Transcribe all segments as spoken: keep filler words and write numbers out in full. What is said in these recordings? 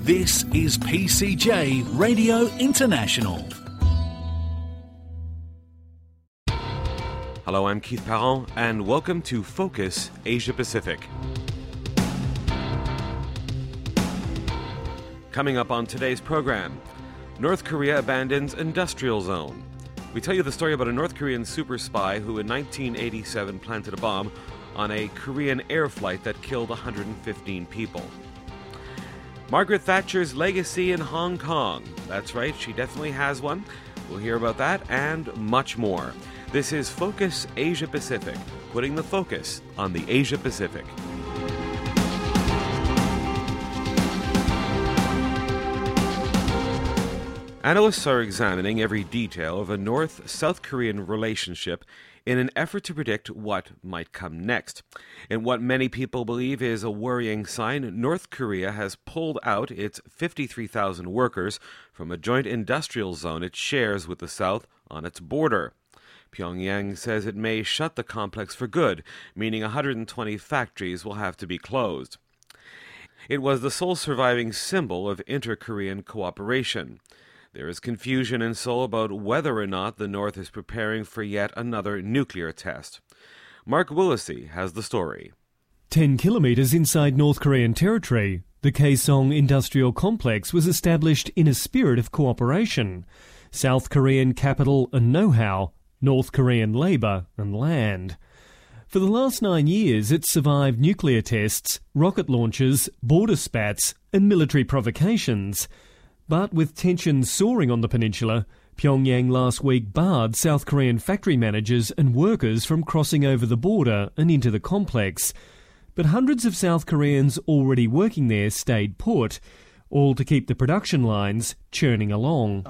This is P C J Radio International. Hello, I'm Keith Parent, and welcome to Focus Asia Pacific. Coming up on today's program, North Korea abandons industrial zone. We tell you the story about a North Korean super spy who in nineteen eighty-seven planted a bomb on a Korean air flight that killed one hundred fifteen people. Margaret Thatcher's legacy in Hong Kong. That's right, she definitely has one. We'll hear about that and much more. This is Focus Asia Pacific, putting the focus on the Asia Pacific. Analysts are examining every detail of a North-South Korean relationship in an effort to predict what might come next. In what many people believe is a worrying sign, North Korea has pulled out its fifty-three thousand workers from a joint industrial zone it shares with the South on its border. Pyongyang says it may shut the complex for good, meaning one hundred twenty factories will have to be closed. It was the sole surviving symbol of inter-Korean cooperation. There is confusion in Seoul about whether or not the North is preparing for yet another nuclear test. Mark Willesee has the story. Ten kilometres inside North Korean territory, the Kaesong Industrial Complex was established in a spirit of cooperation. South Korean capital and know-how, North Korean labour and land. For the last nine years, it's survived nuclear tests, rocket launches, border spats and military provocations. But with tensions soaring on the peninsula, Pyongyang last week barred South Korean factory managers and workers from crossing over the border and into the complex. But hundreds of South Koreans already working there stayed put, all to keep the production lines churning along.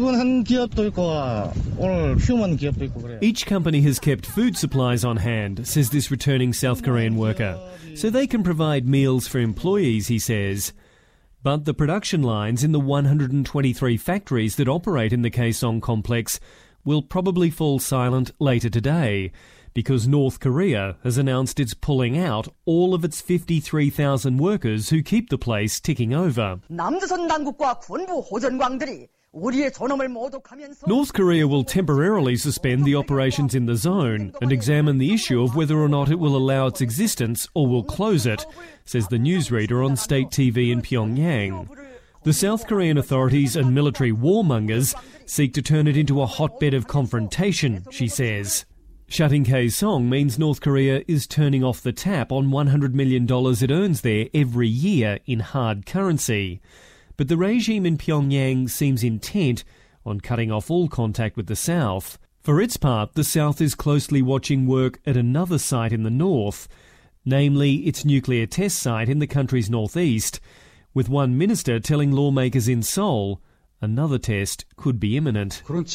Each company has kept food supplies on hand, says this returning South Korean worker, so they can provide meals for employees, he says. But the production lines in the one hundred twenty-three factories that operate in the Kaesong complex will probably fall silent later today, because North Korea has announced it's pulling out all of its fifty-three thousand workers who keep the place ticking over. North Korea will temporarily suspend the operations in the zone and examine the issue of whether or not it will allow its existence or will close it, says the newsreader on state T V in Pyongyang. The South Korean authorities and military warmongers seek to turn it into a hotbed of confrontation, she says. Shutting Kaesong means North Korea is turning off the tap on one hundred million dollars it earns there every year in hard currency. But the regime in Pyongyang seems intent on cutting off all contact with the South. For its part, the South is closely watching work at another site in the north, namely its nuclear test site in the country's northeast, with one minister telling lawmakers in Seoul another test could be imminent. I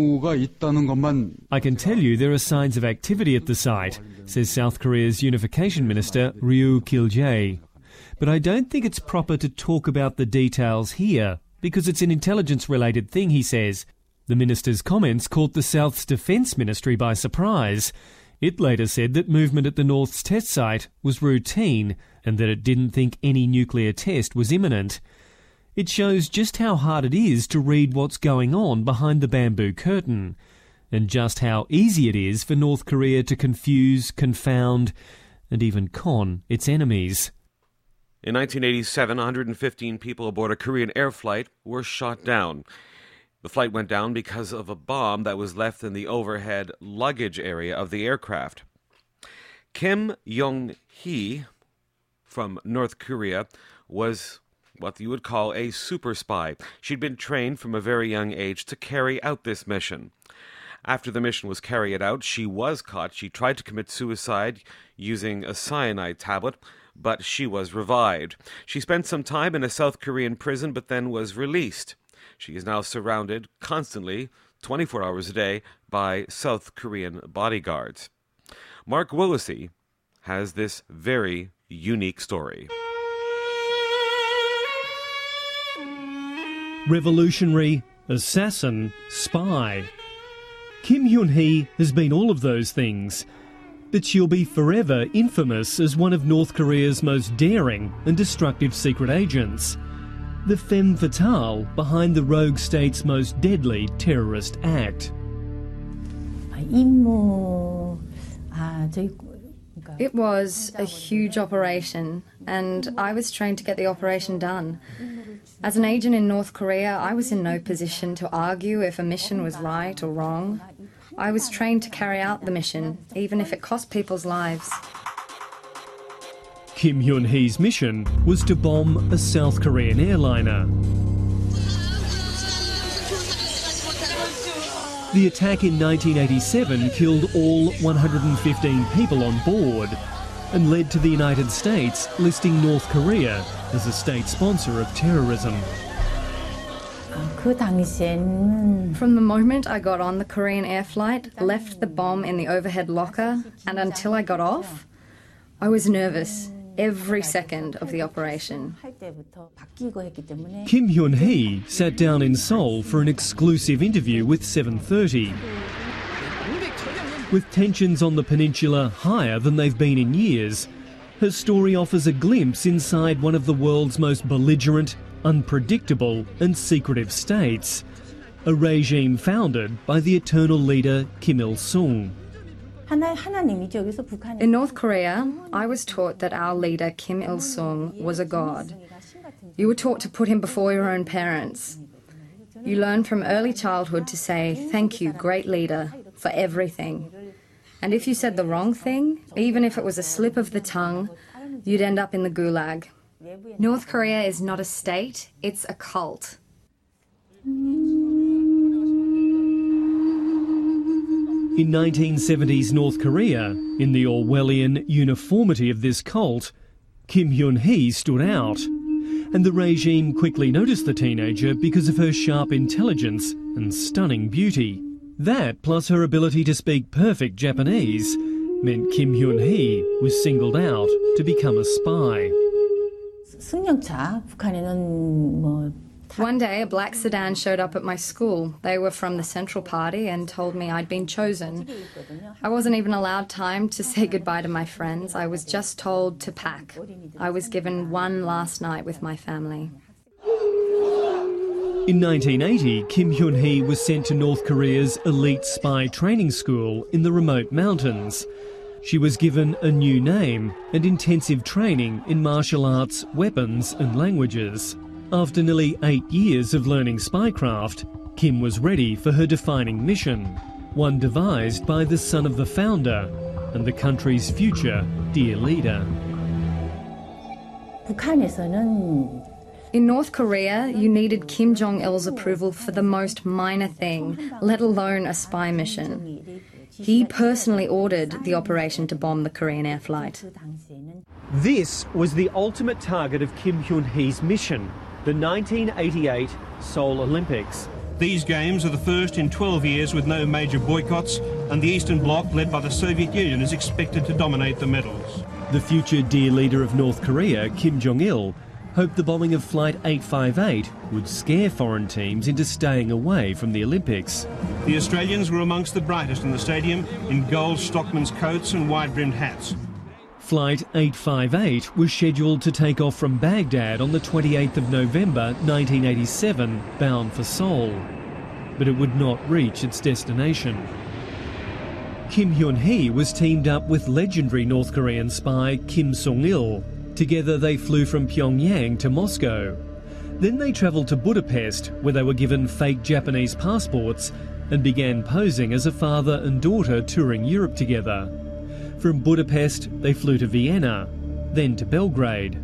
can tell you there are signs of activity at the site, says South Korea's Unification Minister Ryu Kil-jae. But I don't think it's proper to talk about the details here, because it's an intelligence-related thing, he says. The minister's comments caught the South's Defence Ministry by surprise. It later said that movement at the North's test site was routine and that it didn't think any nuclear test was imminent. It shows just how hard it is to read what's going on behind the bamboo curtain, and just how easy it is for North Korea to confuse, confound, and even con its enemies. In nineteen eighty-seven, one hundred fifteen people aboard a Korean air flight were shot down. The flight went down because of a bomb that was left in the overhead luggage area of the aircraft. Kim Yong-hee from North Korea was what you would call a super spy. She'd been trained from a very young age to carry out this mission. After the mission was carried out, she was caught. She tried to commit suicide using a cyanide tablet, but she was revived. She spent some time in a South Korean prison, but then was released. She is now surrounded constantly, twenty-four hours a day, by South Korean bodyguards. Mark Willesee has this very unique story. Revolutionary, assassin, spy. Kim Hyun-hee has been all of those things, but she'll be forever infamous as one of North Korea's most daring and destructive secret agents. the femme fatale behind the rogue state's most deadly terrorist act. It was a huge operation, and I was trained to get the operation done. As an agent in North Korea, I was in no position to argue if a mission was right or wrong. I was trained to carry out the mission, even if it cost people's lives. Kim Hyun-hee's mission was to bomb a South Korean airliner. The attack in nineteen eighty-seven killed all one hundred fifteen people on board and led to the United States listing North Korea as a state sponsor of terrorism. From the moment I got on the Korean air flight, left the bomb in the overhead locker, and until I got off, I was nervous every second of the operation. Kim Hyun-hee sat down in Seoul for an exclusive interview with seven thirty. With tensions on the peninsula higher than they've been in years, her story offers a glimpse inside one of the world's most belligerent, unpredictable and secretive states, a regime founded by the eternal leader Kim Il-sung. In North Korea, I was taught that our leader Kim Il-sung was a god. You were taught to put him before your own parents. You learn from early childhood to say, "Thank you, great leader," for everything. And if you said the wrong thing, even if it was a slip of the tongue, you'd end up in the gulag. North Korea is not a state, it's a cult. In nineteen seventies North Korea, in the Orwellian uniformity of this cult, Kim Hyun-hee stood out. And the regime quickly noticed the teenager because of her sharp intelligence and stunning beauty. That, plus her ability to speak perfect Japanese, meant Kim Hyun-hee was singled out to become a spy. One day, a black sedan showed up at my school. They were from the Central Party and told me I'd been chosen. I wasn't even allowed time to say goodbye to my friends. I was just told to pack. I was given one last night with my family. In nineteen eighty, Kim Hyun-hee was sent to North Korea's elite spy training school in the remote mountains. She was given a new name and intensive training in martial arts, weapons and languages. After nearly eight years of learning spycraft, Kim was ready for her defining mission, one devised by the son of the founder and the country's future dear leader. In North Korea, you needed Kim Jong-il's approval for the most minor thing, let alone a spy mission. He personally ordered the operation to bomb the Korean air flight. This was the ultimate target of Kim Hyun-hee's mission, the nineteen eighty-eight Seoul Olympics. These games are the first in twelve years with no major boycotts, and the Eastern Bloc, led by the Soviet Union, is expected to dominate the medals. The future dear leader of North Korea, Kim Jong-il, hoped the bombing of Flight eight five eight would scare foreign teams into staying away from the Olympics. The Australians were amongst the brightest in the stadium, in gold stockman's coats and wide-brimmed hats. Flight eight five eight was scheduled to take off from Baghdad on the twenty-eighth of November nineteen eighty-seven, bound for Seoul. But it would not reach its destination. Kim Hyun-hee was teamed up with legendary North Korean spy Kim Song-il. Together they flew from Pyongyang to Moscow. Then they travelled to Budapest, where they were given fake Japanese passports and began posing as a father and daughter touring Europe together. From Budapest, they flew to Vienna, then to Belgrade.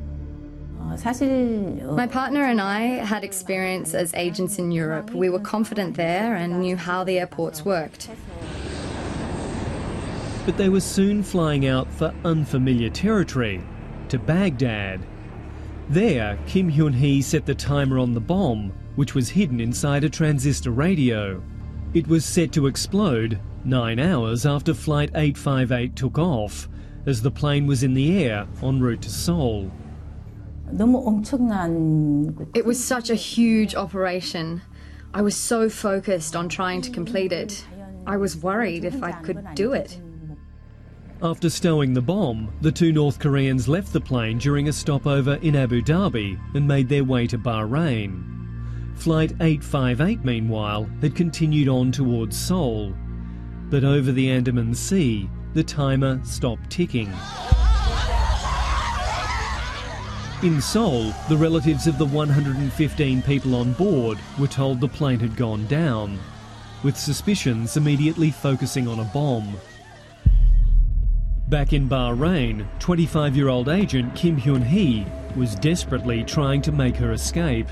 My partner and I had experience as agents in Europe. We were confident there and knew how the airports worked. But they were soon flying out for unfamiliar territory, to Baghdad. There, Kim Hyun-hee set the timer on the bomb, which was hidden inside a transistor radio. It was set to explode nine hours after Flight eight five eight took off, as the plane was in the air en route to Seoul. It was such a huge operation. I was so focused on trying to complete it. I was worried if I could do it. After stowing the bomb, the two North Koreans left the plane during a stopover in Abu Dhabi and made their way to Bahrain. Flight eight five eight, meanwhile, had continued on towards Seoul. But over the Andaman Sea, the timer stopped ticking. In Seoul, the relatives of the one hundred fifteen people on board were told the plane had gone down, with suspicions immediately focusing on a bomb. Back in Bahrain, twenty-five-year-old agent Kim Hyun-hee was desperately trying to make her escape.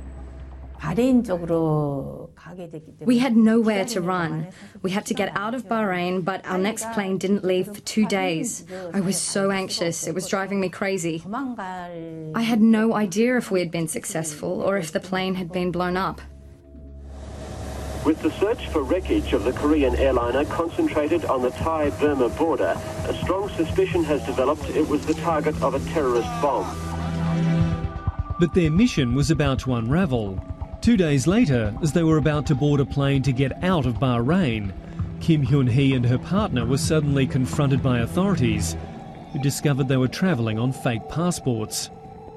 We had nowhere to run. We had to get out of Bahrain, but our next plane didn't leave for two days. I was so anxious, it was driving me crazy. I had no idea if we had been successful or if the plane had been blown up. With the search for wreckage of the Korean airliner concentrated on the Thai-Burma border, a strong suspicion has developed it was the target of a terrorist bomb. But their mission was about to unravel. Two days later, as they were about to board a plane to get out of Bahrain, Kim Hyun-hee and her partner were suddenly confronted by authorities who discovered they were travelling on fake passports.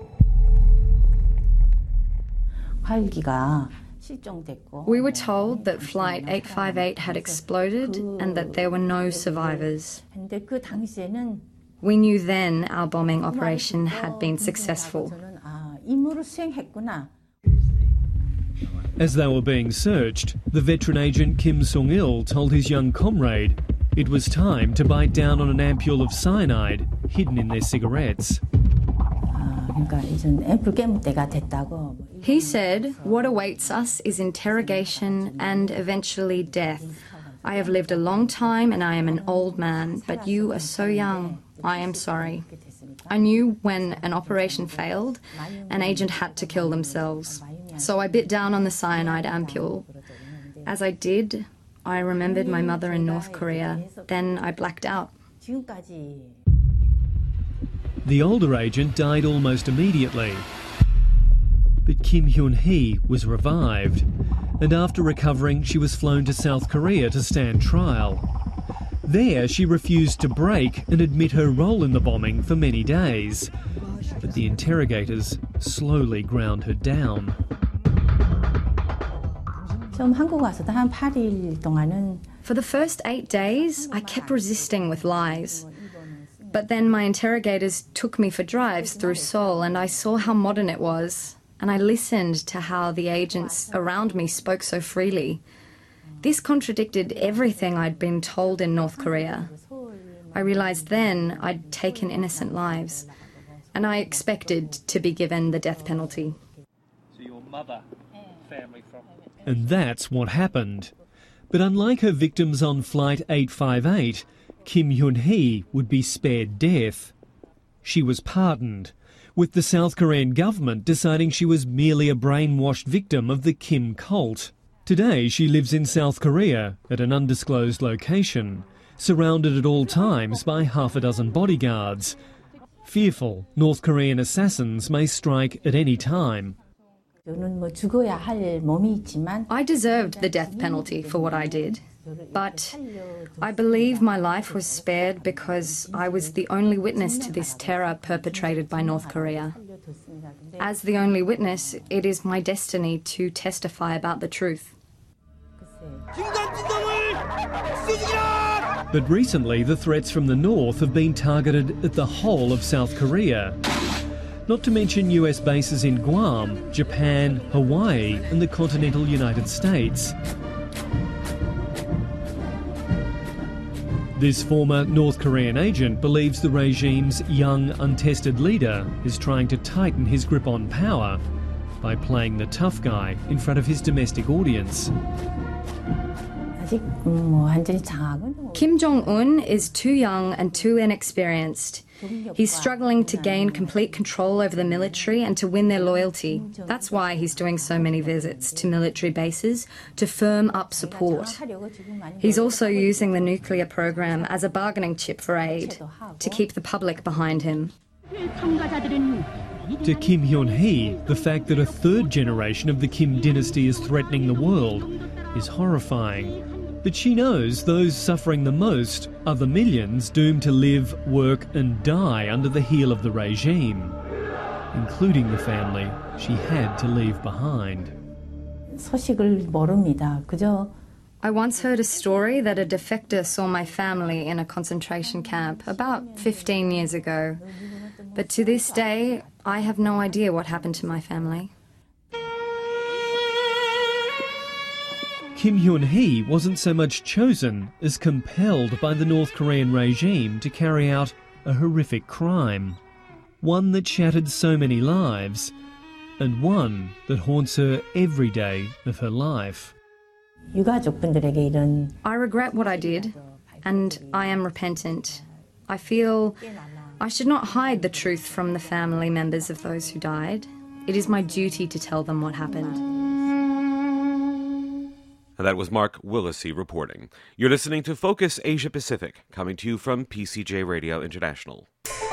We were told that Flight eight five eight had exploded and that there were no survivors. We knew then our bombing operation had been successful. As they were being searched, the veteran agent Kim Sung-il told his young comrade it was time to bite down on an ampule of cyanide hidden in their cigarettes. He said, "What awaits us is interrogation and eventually death. I have lived a long time and I am an old man, but you are so young. I am sorry." I knew when an operation failed, an agent had to kill themselves. So I bit down on the cyanide ampule. As I did, I remembered my mother in North Korea. Then I blacked out. The older agent died almost immediately. But Kim Hyun-hee was revived, and after recovering, she was flown to South Korea to stand trial. There, she refused to break and admit her role in the bombing for many days. But the interrogators slowly ground her down. For the first eight days, I kept resisting with lies. But then my interrogators took me for drives through Seoul and I saw how modern it was. And I listened to how the agents around me spoke so freely. This contradicted everything I'd been told in North Korea. I realized then I'd taken innocent lives, and I expected to be given the death penalty. So your mother, family from... And that's what happened. But unlike her victims on Flight eight five eight, Kim Hyun-hee would be spared death. She was pardoned, with the South Korean government deciding she was merely a brainwashed victim of the Kim cult. Today she lives in South Korea at an undisclosed location, surrounded at all times by half a dozen bodyguards. Fearful North Korean assassins may strike at any time. I deserved the death penalty for what I did, but I believe my life was spared because I was the only witness to this terror perpetrated by North Korea. As the only witness, it is my destiny to testify about the truth. But recently, the threats from the north have been targeted at the whole of South Korea. Not to mention U S bases in Guam, Japan, Hawaii and the continental United States. This former North Korean agent believes the regime's young, untested leader is trying to tighten his grip on power by playing the tough guy in front of his domestic audience. Kim Jong-un is too young and too inexperienced. He's struggling to gain complete control over the military and to win their loyalty. That's why he's doing so many visits to military bases to firm up support. He's also using the nuclear program as a bargaining chip for aid, to keep the public behind him. To Kim Hyun-hee, the fact that a third generation of the Kim dynasty is threatening the world is horrifying. But she knows those suffering the most are the millions doomed to live, work and die under the heel of the regime, including the family she had to leave behind. 소식을 모릅니다. 그저 I once heard a story that a defector saw my family in a concentration camp about fifteen years ago. But to this day, I have no idea what happened to my family. Kim Hyun-hee wasn't so much chosen as compelled by the North Korean regime to carry out a horrific crime. One that shattered so many lives, and one that haunts her every day of her life. 유가족분들에게 이런 I regret what I did, and I am repentant. I feel I should not hide the truth from the family members of those who died. It is my duty to tell them what happened. And that was Mark Willesee reporting. You're listening to Focus Asia Pacific, coming to you from P C J Radio International.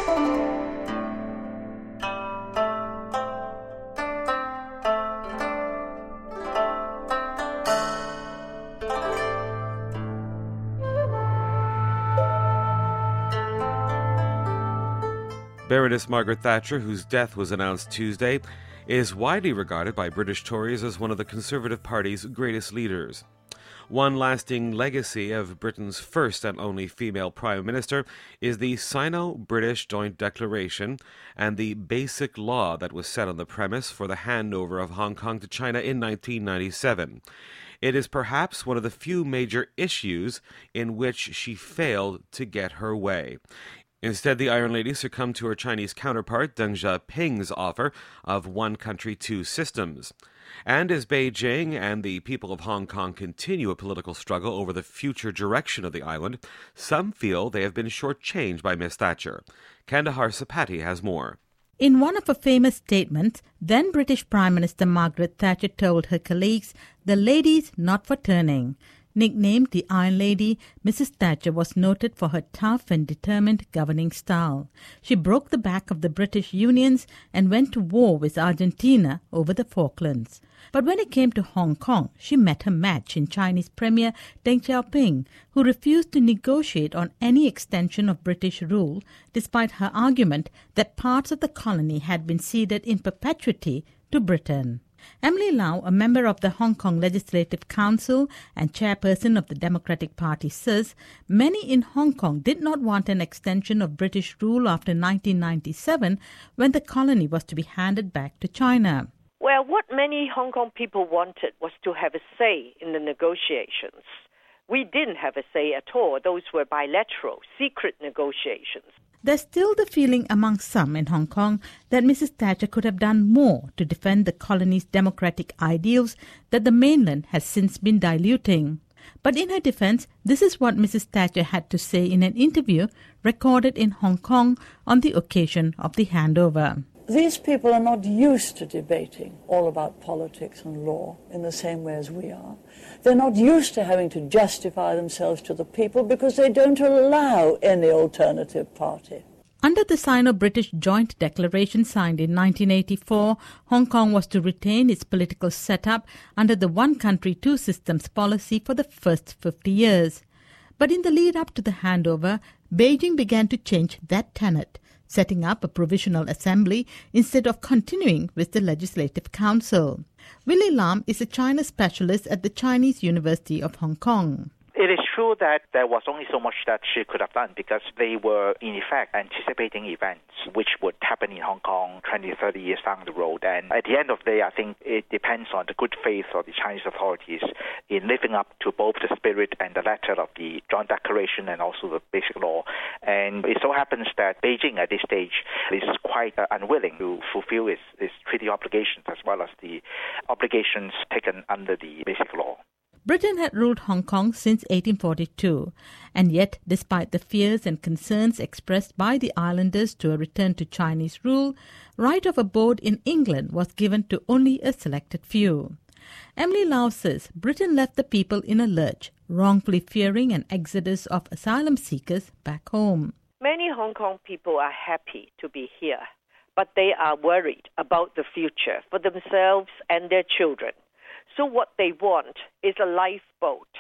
Baroness Margaret Thatcher, whose death was announced Tuesday, is widely regarded by British Tories as one of the Conservative Party's greatest leaders. One lasting legacy of Britain's first and only female Prime Minister is the Sino-British Joint Declaration and the Basic Law that was set on the premise for the handover of Hong Kong to China in nineteen ninety-seven. It is perhaps one of the few major issues in which she failed to get her way. Instead, the Iron Lady succumbed to her Chinese counterpart, Deng Xiaoping's offer of one country, two systems. And as Beijing and the people of Hong Kong continue a political struggle over the future direction of the island, some feel they have been shortchanged by Miss Thatcher. Kandahar Sapati has more. In one of her famous statements, then British Prime Minister Margaret Thatcher told her colleagues, "The lady's not for turning." Nicknamed the Iron Lady, Missus Thatcher was noted for her tough and determined governing style. She broke the back of the British unions and went to war with Argentina over the Falklands. But when it came to Hong Kong, she met her match in Chinese Premier Deng Xiaoping, who refused to negotiate on any extension of British rule, despite her argument that parts of the colony had been ceded in perpetuity to Britain. Emily Lau, a member of the Hong Kong Legislative Council and chairperson of the Democratic Party, says many in Hong Kong did not want an extension of British rule after nineteen ninety-seven, when the colony was to be handed back to China. Well, what many Hong Kong people wanted was to have a say in the negotiations. We didn't have a say at all. Those were bilateral, secret negotiations. There's still the feeling among some in Hong Kong that Missus Thatcher could have done more to defend the colony's democratic ideals that the mainland has since been diluting. But in her defense, this is what Missus Thatcher had to say in an interview recorded in Hong Kong on the occasion of the handover. These people are not used to debating all about politics and law in the same way as we are. They're not used to having to justify themselves to the people because they don't allow any alternative party. Under the Sino-British Joint Declaration signed in nineteen eighty-four, Hong Kong was to retain its political setup under the one country, two systems policy for the first fifty years. But in the lead up to the handover, Beijing began to change that tenet, setting up a provisional assembly instead of continuing with the Legislative Council. Willie Lam is a China specialist at the Chinese University of Hong Kong. It is true that there was only so much that she could have done because they were, in effect, anticipating events which would happen in Hong Kong twenty, thirty years down the road. And at the end of the day, I think it depends on the good faith of the Chinese authorities in living up to both the spirit and the letter of the Joint Declaration and also the Basic Law. And it so happens that Beijing at this stage is quite uh, unwilling to fulfill its, its treaty obligations as well as the obligations taken under the Basic Law. Britain had ruled Hong Kong since eighteen forty-two, and yet, despite the fears and concerns expressed by the islanders to a return to Chinese rule, right of abode in England was given to only a selected few. Emily Lau says Britain left the people in a lurch, wrongfully fearing an exodus of asylum seekers back home. Many Hong Kong people are happy to be here, but they are worried about the future for themselves and their children. So what they want is a lifeboat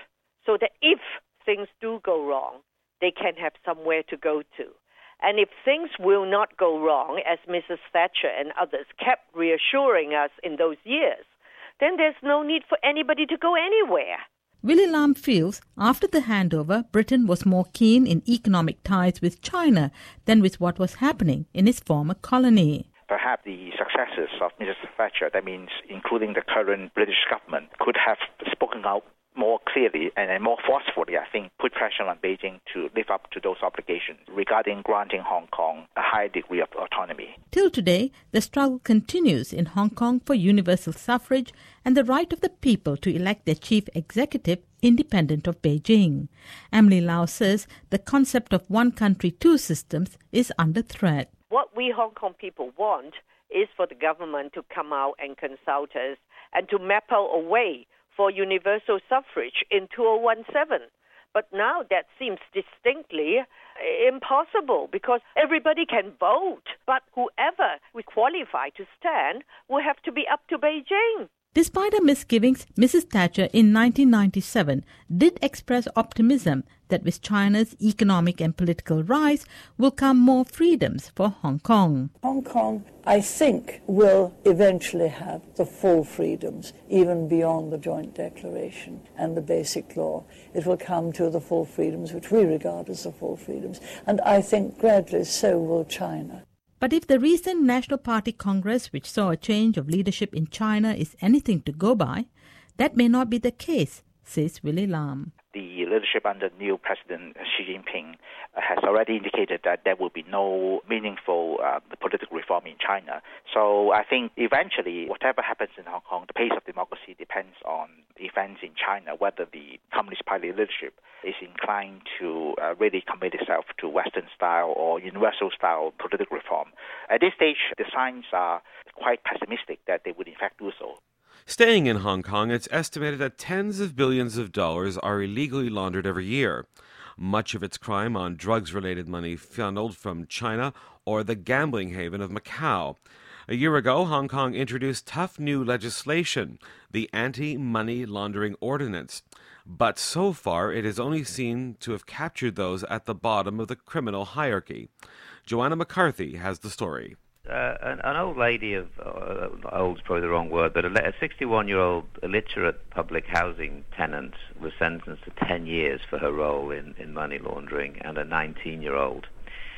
so that if things do go wrong, they can have somewhere to go to. And if things will not go wrong, as Missus Thatcher and others kept reassuring us in those years, then there's no need for anybody to go anywhere. Willie Lam feels after the handover, Britain was more keen in economic ties with China than with what was happening in his former colony. Perhaps the successors of Missus Thatcher, that means including the current British government, could have spoken out more clearly and more forcefully, I think, put pressure on Beijing to live up to those obligations regarding granting Hong Kong a high degree of autonomy. Till today, the struggle continues in Hong Kong for universal suffrage and the right of the people to elect their chief executive independent of Beijing. Emily Lau says the concept of one country, two systems is under threat. What we Hong Kong people want is for the government to come out and consult us and to map out a way for universal suffrage in two thousand seventeen. But now that seems distinctly impossible because everybody can vote, but whoever is qualified to stand will have to be up to Beijing. Despite her misgivings, Missus Thatcher in nineteen ninety-seven did express optimism that with China's economic and political rise will come more freedoms for Hong Kong. Hong Kong, I think, will eventually have the full freedoms, even beyond the Joint Declaration and the Basic Law. It will come to the full freedoms which we regard as the full freedoms. And I think gradually so will China. But if the recent National Party Congress, which saw a change of leadership in China, is anything to go by, that may not be the case, says Willie Lam. The leadership under new President Xi Jinping has already indicated that there will be no meaningful uh, political reform in China. So I think eventually, whatever happens in Hong Kong, the pace of democracy depends on events in China, whether the Communist Party leadership is inclined to uh, really commit itself to Western-style or universal-style political reform. At this stage, the signs are quite pessimistic that they would in fact do so. Staying in Hong Kong, it's estimated that tens of billions of dollars are illegally laundered every year. Much of its crime on drugs-related money funneled from China or the gambling haven of Macau. A year ago, Hong Kong introduced tough new legislation, the Anti-Money Laundering Ordinance. But so far, it is only seen to have captured those at the bottom of the criminal hierarchy. Joanna McCarthy has the story. Uh, an, an old lady of, uh, old is probably the wrong word, but a sixty-one-year-old illiterate public housing tenant was sentenced to ten years for her role in, in money laundering, and a nineteen-year-old.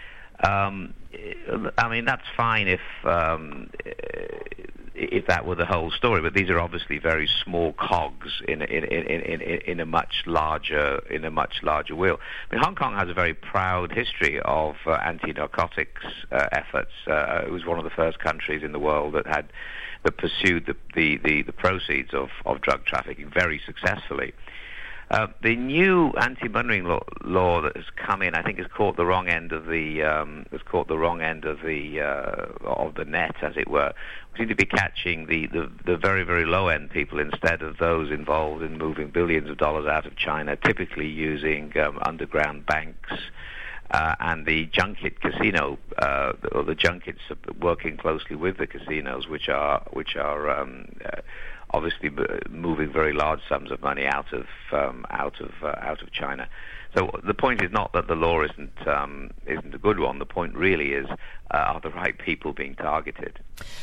Um, I mean, that's fine if um, if that were the whole story, but these are obviously very small cogs in in in in, in a much larger in a much larger wheel. I mean, Hong Kong has a very proud history of uh, anti-narcotics uh, efforts. Uh, it was one of the first countries in the world that had that pursued the the, the, the proceeds of, of drug trafficking very successfully. Uh, the new anti-money law, law that has come in, I think, has caught the wrong end of the um, has caught the wrong end of the uh, of the net, as it were. We seem to be catching the, the, the very very low end people instead of those involved in moving billions of dollars out of China, typically using um, underground banks uh, and the junket casino uh, or the junkets working closely with the casinos, which are which are. Um, uh, obviously moving very large sums of money out of um, out of uh, out of China. So the point is not that the law isn't um, isn't a good one. The point really is, uh, are the right people being targeted?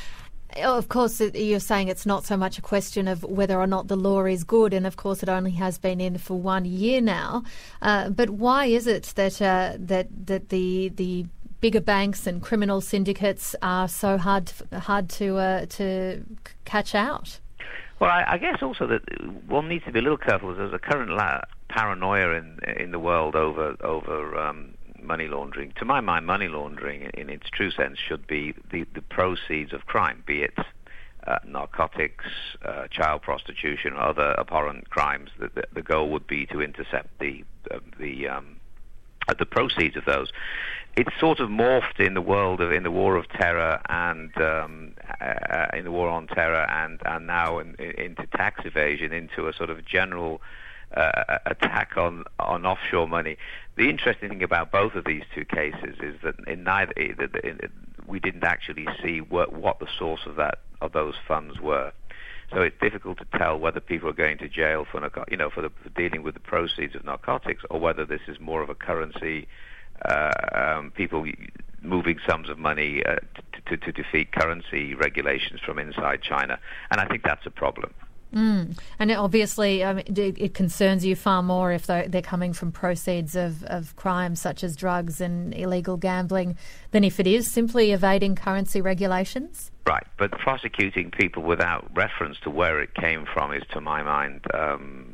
Of course, you're saying it's not so much a question of whether or not the law is good, and of course it only has been in for one year now. Uh, but why is it that uh, that that the the bigger banks and criminal syndicates are so hard hard to uh, to catch out? Well, I, I guess also that one needs to be a little careful. There's a current la- paranoia in in the world over over um, money laundering. To my mind, money laundering, in, in its true sense, should be the, the proceeds of crime, be it uh, narcotics, uh, child prostitution, or other abhorrent crimes. The, the, the goal would be to intercept the uh, the um, uh, the proceeds of those. It's sort of morphed in the world of in the war of terror and um, uh, in the war on terror and, and now in, in, into tax evasion, into a sort of general uh, attack on, on offshore money. The interesting thing about both of these two cases is that in neither in, we didn't actually see what, what the source of that of those funds were. So it's difficult to tell whether people are going to jail for, narco- you know, for, the, for dealing with the proceeds of narcotics, or whether this is more of a currency, uh, um, people moving sums of money uh, to, to, to defeat currency regulations from inside China. And I think that's a problem. Mm. And it obviously, um, it, it concerns you far more if they're, they're coming from proceeds of, of crimes such as drugs and illegal gambling than if it is simply evading currency regulations? Right, but prosecuting people without reference to where it came from is, to my mind, um,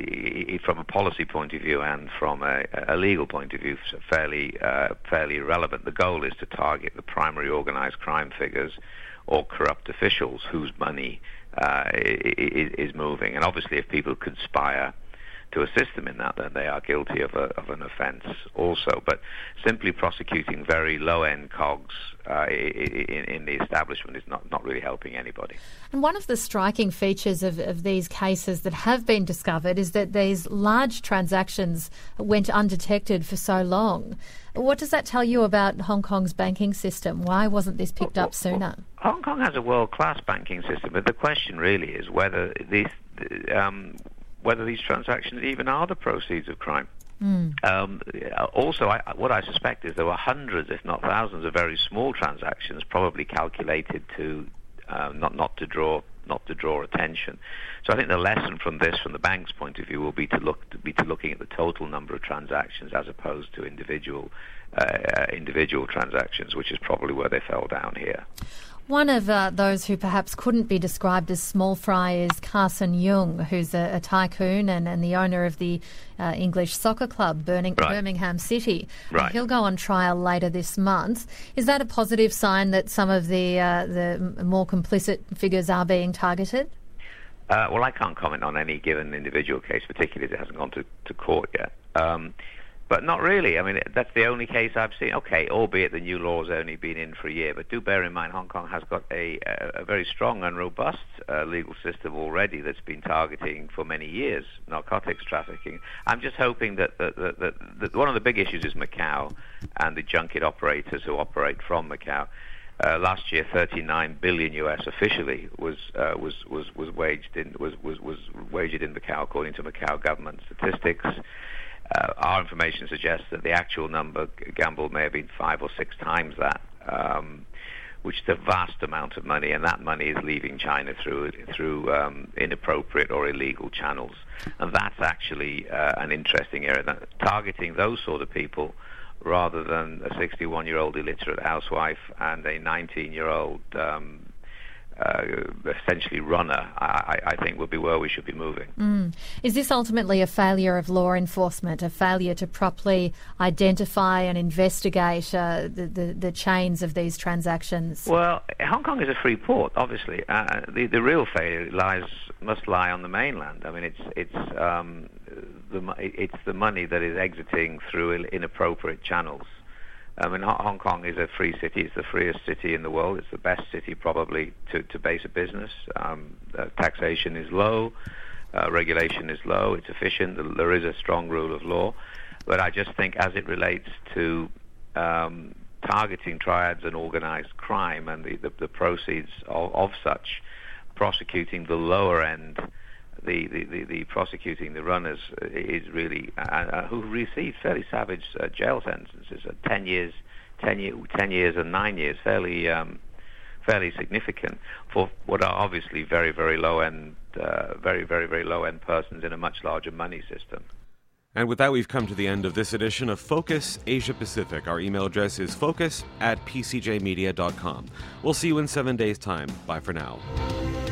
from a policy point of view and from a, a legal point of view, fairly, uh, fairly irrelevant. The goal is to target the primary organised crime figures or corrupt officials whose money uh, is, is moving. And obviously, if people conspire to assist them in that, then they are guilty of, a, of an offence also. But simply prosecuting very low-end cogs uh, in, in the establishment is not, not really helping anybody. And one of the striking features of, of these cases that have been discovered is that these large transactions went undetected for so long. What does that tell you about Hong Kong's banking system? Why wasn't this picked up sooner? Hong Kong has a world-class banking system, but the question really is whether these... Um, whether these transactions even are the proceeds of crime. Mm. Um, also, I, what I suspect is there were hundreds, if not thousands, of very small transactions, probably calculated to uh, not not to draw not to draw attention. So I think the lesson from this, from the bank's point of view, will be to look to be to looking at the total number of transactions as opposed to individual uh, individual transactions, which is probably where they fell down here. One of uh, those who perhaps couldn't be described as small fry is Carson Jung, who's a, a tycoon and, and the owner of the uh, English soccer club, Birmingham, right. Birmingham City. Right. He'll go on trial later this month. Is that a positive sign that some of the uh, the more complicit figures are being targeted? Uh, well, I can't comment on any given individual case, particularly if it hasn't gone to, to court yet. Um, But not really. I mean, that's the only case I've seen. Okay, albeit the new law's only been in for a year. But do bear in mind, Hong Kong has got a, a, a very strong and robust uh, legal system already that's been targeting for many years narcotics trafficking. I'm just hoping that, that, that, that, that one of the big issues is Macau and the junket operators who operate from Macau. Uh, last year, thirty-nine billion U S officially was uh, was was was waged in was was was wagered in Macau, according to Macau government statistics. Uh, our information suggests that the actual number gambled may have been five or six times that, um, which is a vast amount of money, and that money is leaving China through through um, inappropriate or illegal channels. And that's actually uh, an interesting area, that targeting those sort of people rather than a sixty-one-year-old illiterate housewife and a nineteen-year-old um, Uh, essentially runner, I, I think would be where we should be moving. Mm. Is this ultimately a failure of law enforcement, a failure to properly identify and investigate uh, the, the, the chains of these transactions? Well, Hong Kong is a free port, obviously. Uh, the, the real failure lies must lie on the mainland. I mean, it's it's um, the it's the money that is exiting through inappropriate channels. I mean, Hong Kong is a free city. It's the freest city in the world. It's the best city probably to, to base a business. Um, uh, taxation is low. Uh, regulation is low. It's efficient. There is a strong rule of law. But I just think as it relates to um, targeting triads and organized crime and the, the, the proceeds of, of such, prosecuting the lower end, The, the, the, the prosecuting the runners is really uh, uh, who received fairly savage uh, jail sentences, uh, ten years, ten year, ten years and nine years, fairly um, fairly significant for what are obviously very very low end, uh, very very very low end persons in a much larger money system. And with that, we've come to the end of this edition of Focus Asia Pacific. Our email address is focus at p c j media dot com. We'll see you in seven days' time. Bye for now.